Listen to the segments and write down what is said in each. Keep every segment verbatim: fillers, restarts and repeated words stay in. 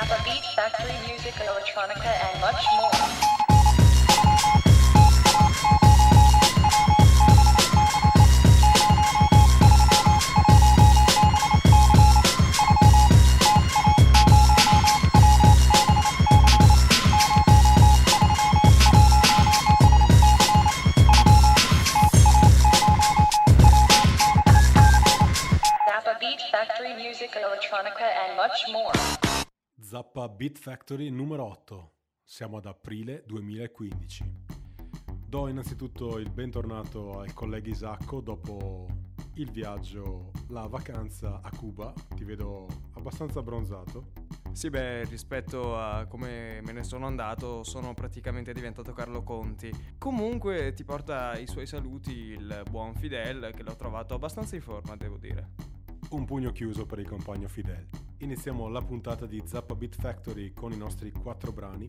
Zappa Beat Factory music, electronica, and much more. Electronica and much more. Zappa Beat Factory numero otto. Siamo ad aprile duemilaquindici. Do innanzitutto il bentornato al collega Isacco dopo il viaggio, la vacanza a Cuba. Ti vedo abbastanza abbronzato. Sì, beh, rispetto a come me ne sono andato, sono praticamente diventato Carlo Conti. Comunque ti porta i suoi saluti il buon Fidel, che l'ho trovato abbastanza in forma, devo dire. Un pugno chiuso per il compagno Fidel. Iniziamo la puntata di Zappa Beat Factory con i nostri quattro brani.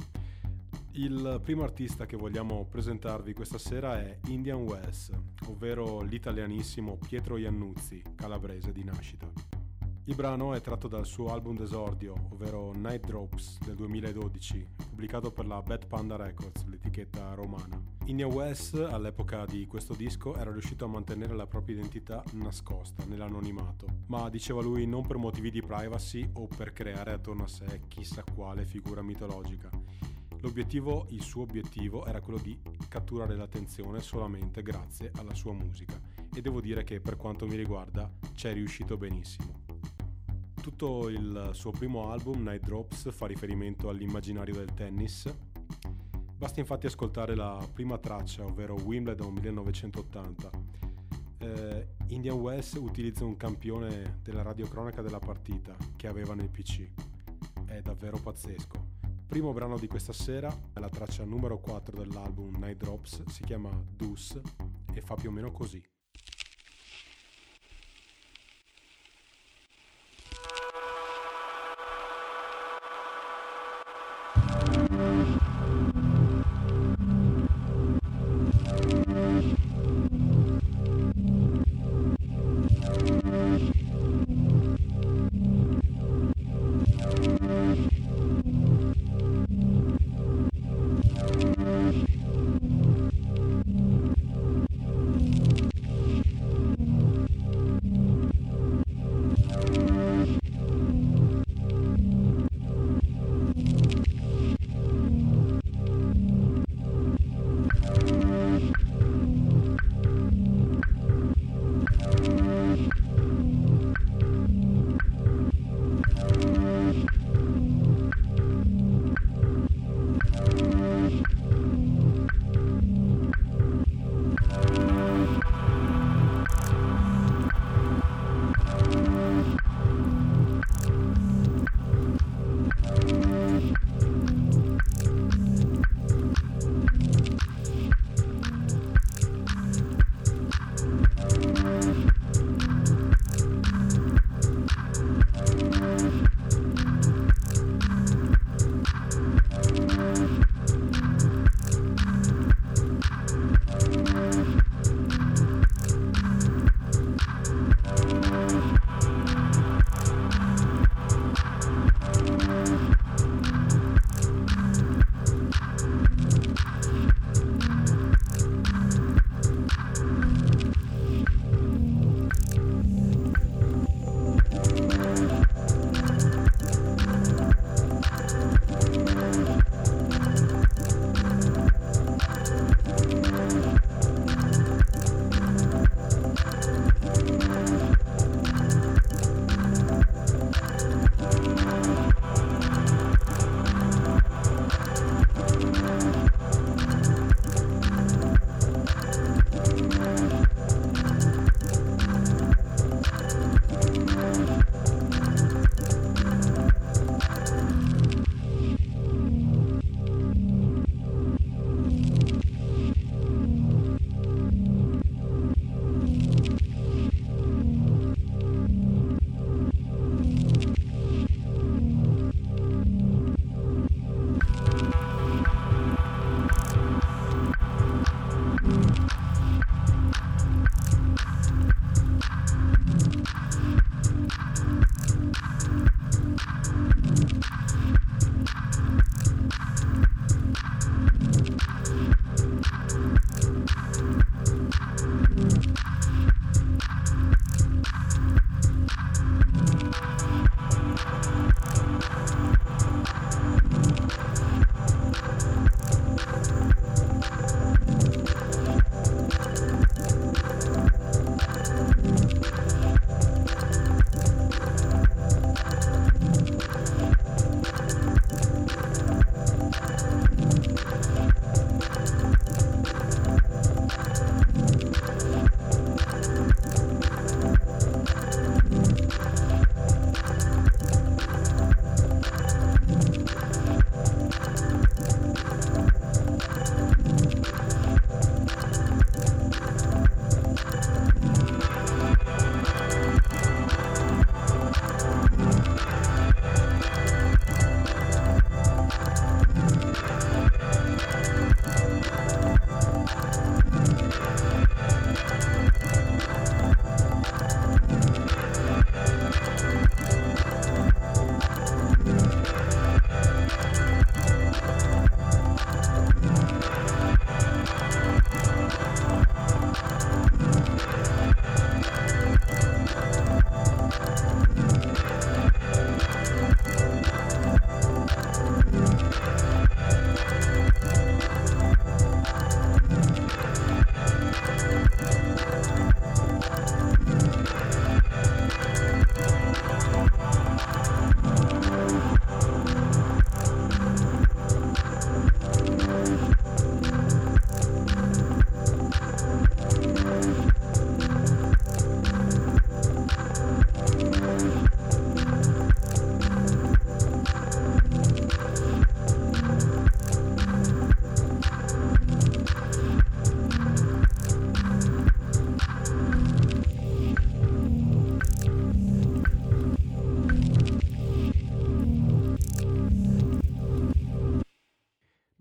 Il primo artista che vogliamo presentarvi questa sera è Indian Wells, ovvero l'italianissimo Pietro Iannuzzi, calabrese di nascita. Il brano è tratto dal suo album d'esordio, ovvero Night Drops del duemiladodici, pubblicato per la Bad Panda Records, l'etichetta romana. Indian Wells, all'epoca di questo disco, era riuscito a mantenere la propria identità nascosta nell'anonimato, ma diceva lui non per motivi di privacy o per creare attorno a sé chissà quale figura mitologica. L'obiettivo, il suo obiettivo, era quello di catturare l'attenzione solamente grazie alla sua musica, e devo dire che per quanto mi riguarda ci è riuscito benissimo. Tutto il suo primo album, Night Drops, fa riferimento all'immaginario del tennis. Basta infatti ascoltare la prima traccia, ovvero Wimbledon millenovecentottanta. Eh, Indian Wells utilizza un campione della radiocronaca della partita che aveva nel P C. È davvero pazzesco. Primo brano di questa sera è la traccia numero quattro dell'album Night Drops, si chiama Deuce e fa più o meno così.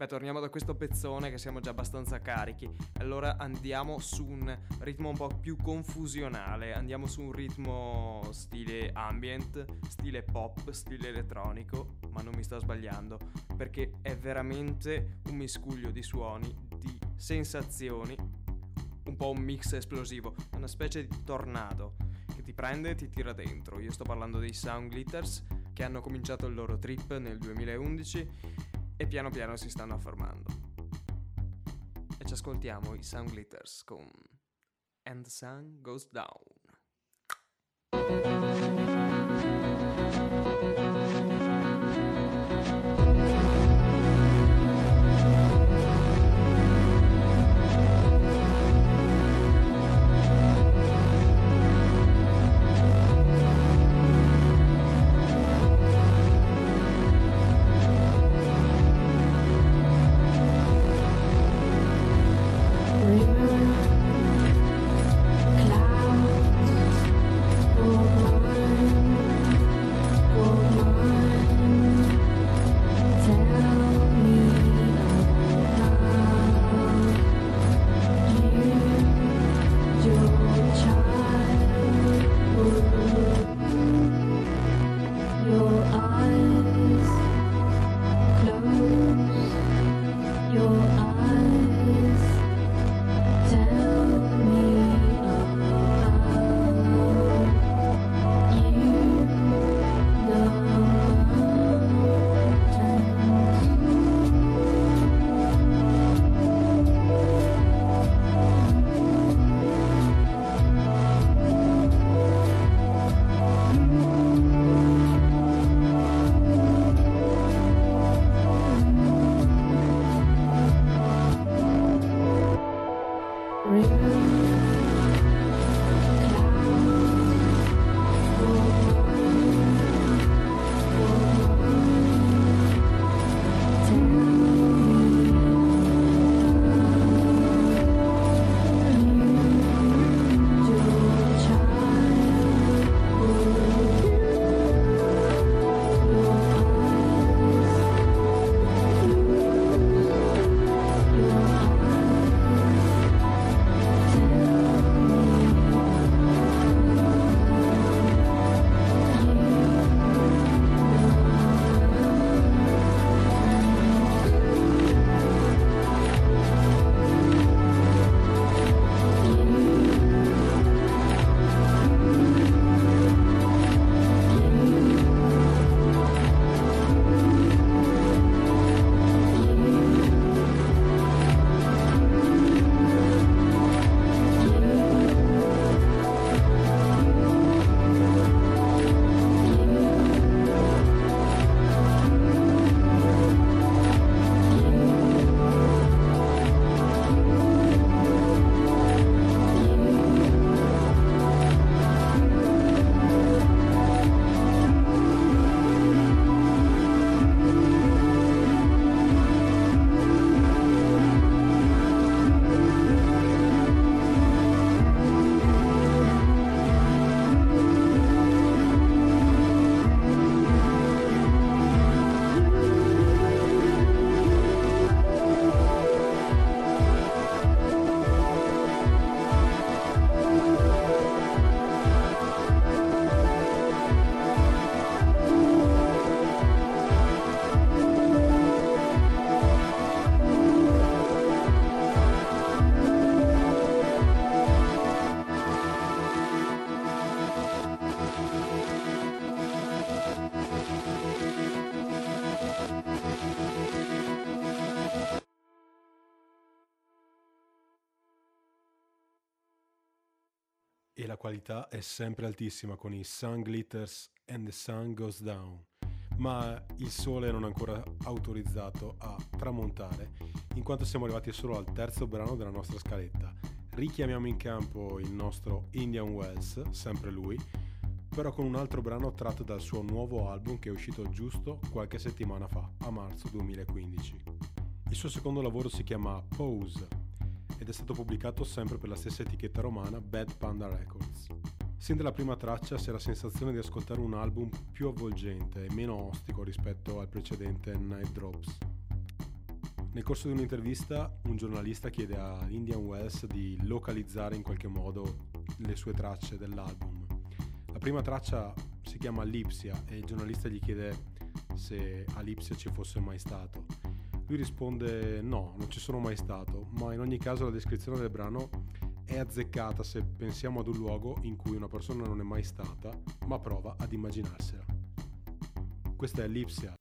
torniamo da questo pezzone che siamo già abbastanza carichi. Allora andiamo su un ritmo un po' più confusionale, andiamo su un ritmo stile ambient, stile pop, stile elettronico, ma non mi sto sbagliando, perché è veramente un miscuglio di suoni, di sensazioni, un po' un mix esplosivo, una specie di tornado che ti prende e ti tira dentro. Io sto parlando dei Soundglitters, che hanno cominciato il loro trip nel duemilaundici e piano piano si stanno affermando. E ci ascoltiamo i Soundglitters con And the Sun Goes Down. E la qualità è sempre altissima con i Soundglitters and the Sun Goes Down, ma il sole non è ancora autorizzato a tramontare, in quanto siamo arrivati solo al terzo brano della nostra scaletta. Richiamiamo in campo il nostro Indian Wells, sempre lui, però con un altro brano tratto dal suo nuovo album che è uscito giusto qualche settimana fa, a marzo duemilaquindici. Il suo secondo lavoro si chiama Pose ed è stato pubblicato sempre per la stessa etichetta romana Bad Panda Records. Sin dalla prima traccia si ha la sensazione di ascoltare un album più avvolgente e meno ostico rispetto al precedente Night Drops. Nel corso di un'intervista un giornalista chiede a Indian Wells di localizzare in qualche modo le sue tracce dell'album. La prima traccia si chiama Lipsia e il giornalista gli chiede se a Lipsia ci fosse mai stato. Lui risponde no, non ci sono mai stato, ma in ogni caso la descrizione del brano è azzeccata se pensiamo ad un luogo in cui una persona non è mai stata, ma prova ad immaginarsela. Questa è Lipsia.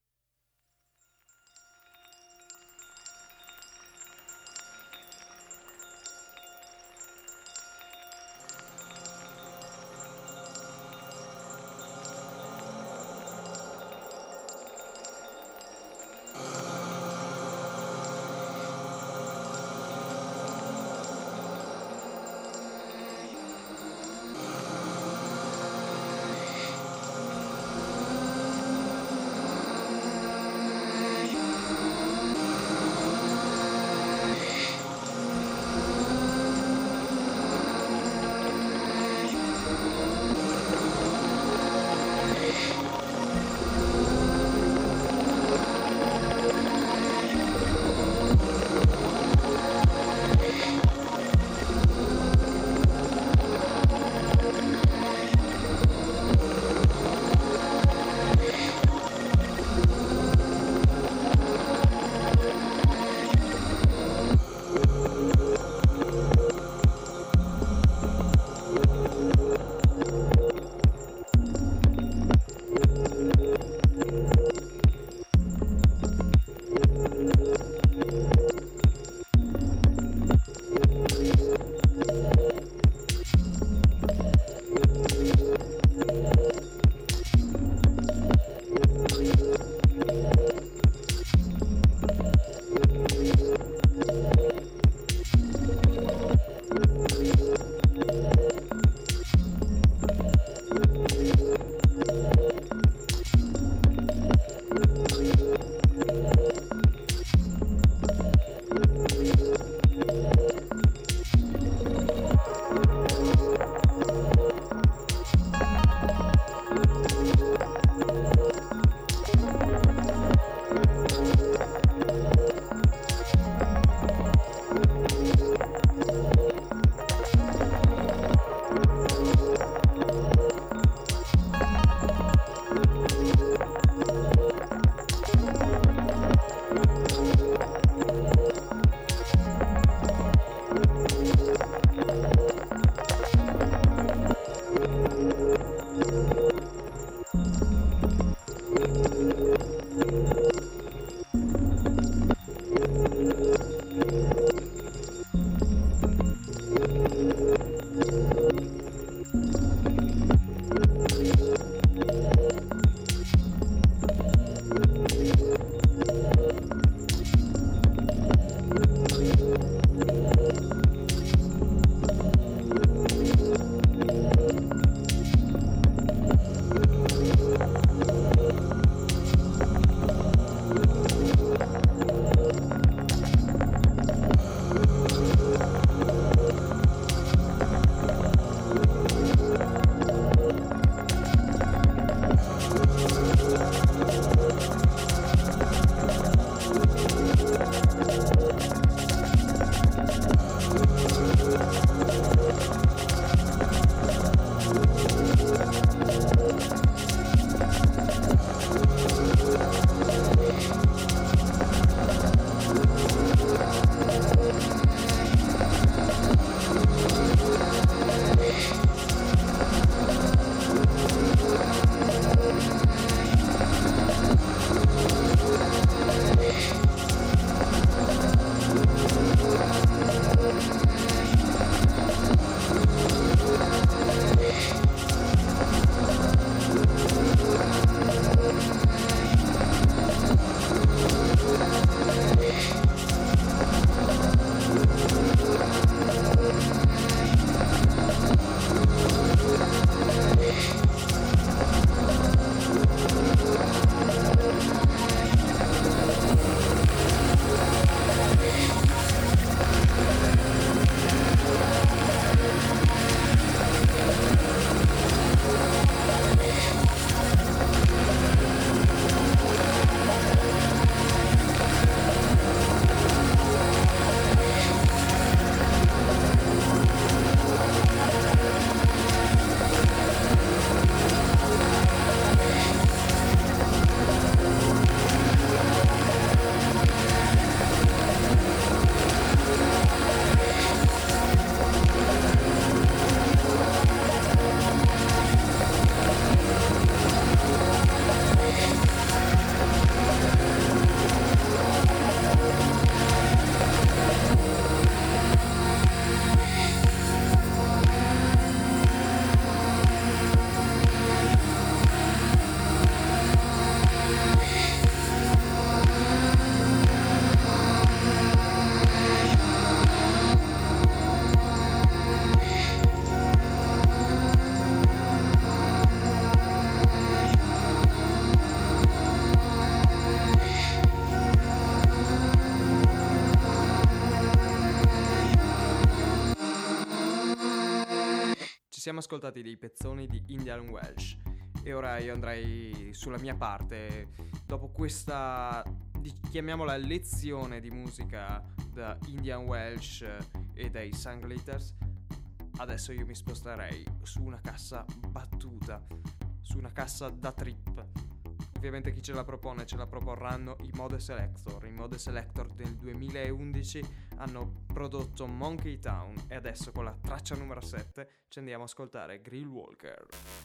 siamo ascoltati dei pezzoni di Indian Welsh e ora io andrei sulla mia parte. Dopo questa, chiamiamola lezione di musica da Indian Welsh e dai Sunglitters, adesso io mi sposterei su una cassa battuta, su una cassa da trip. Ovviamente chi ce la propone ce la proporranno i Mode Selector. I Mode Selector del duemilaundici hanno prodotto Monkey Town e adesso con la traccia numero sette ci andiamo a ascoltare Grill Walker.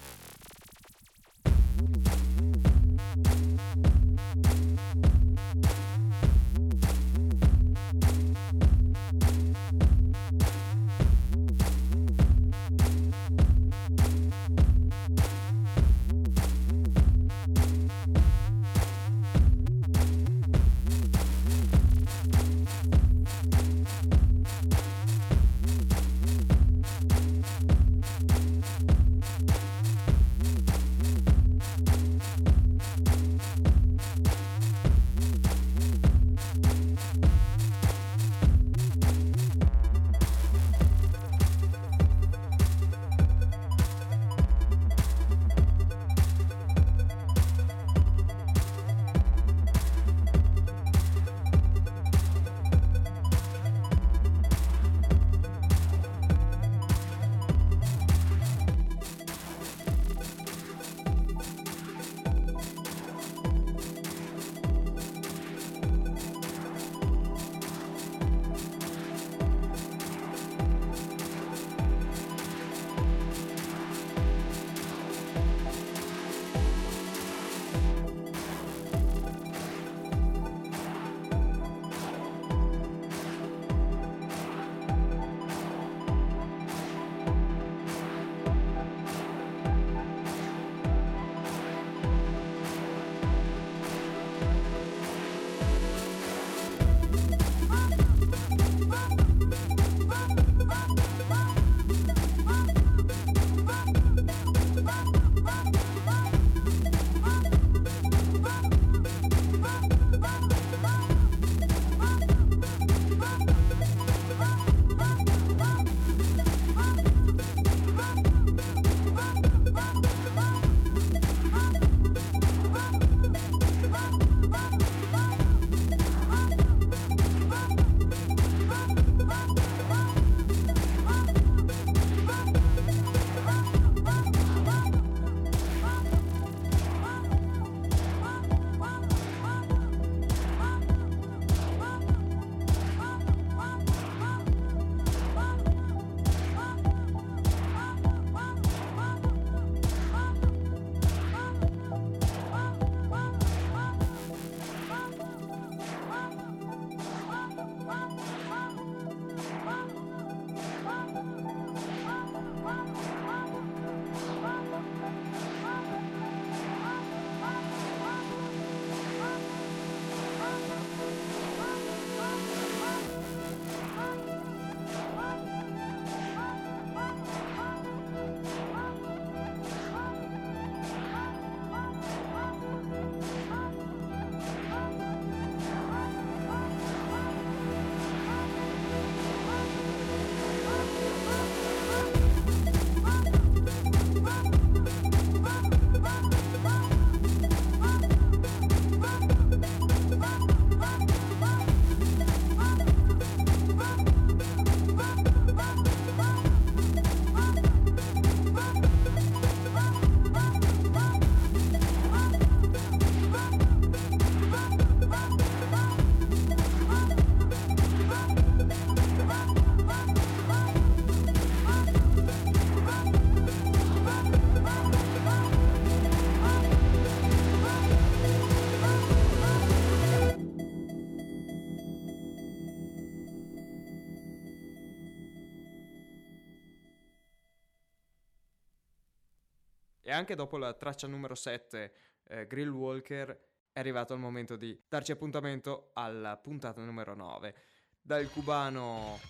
E anche dopo la traccia numero sette, eh, Grill Walker, è arrivato il momento di darci appuntamento alla puntata numero nove. Dal cubano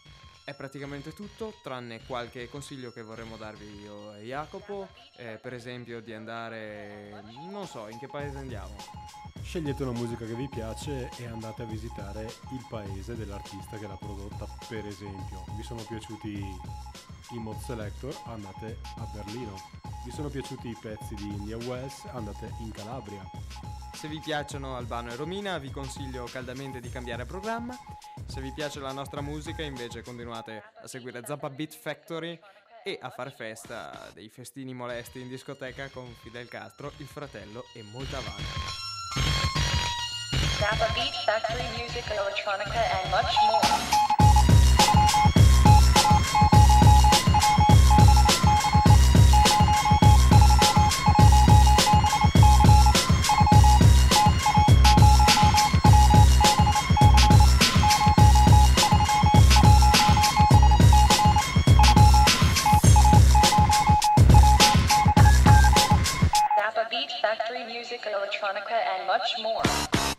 È praticamente tutto, tranne qualche consiglio che vorremmo darvi io e Jacopo, eh, per esempio di andare, non so, in che paese andiamo? Scegliete una musica che vi piace e andate a visitare il paese dell'artista che l'ha prodotta, per esempio. Vi sono piaciuti i Mod Selector? Andate a Berlino. Vi sono piaciuti i pezzi di Indian Wells? Andate in Calabria. Se vi piacciono Albano e Romina vi consiglio caldamente di cambiare programma. Se vi piace la nostra musica invece continuate a seguire Zappa Beat Factory e a fare festa dei festini molesti in discoteca con Fidel Castro, il fratello e molta vana. Zappa Beat Factory music, electronica, and much more. Zappa Beat Factory music, electronica, and much more.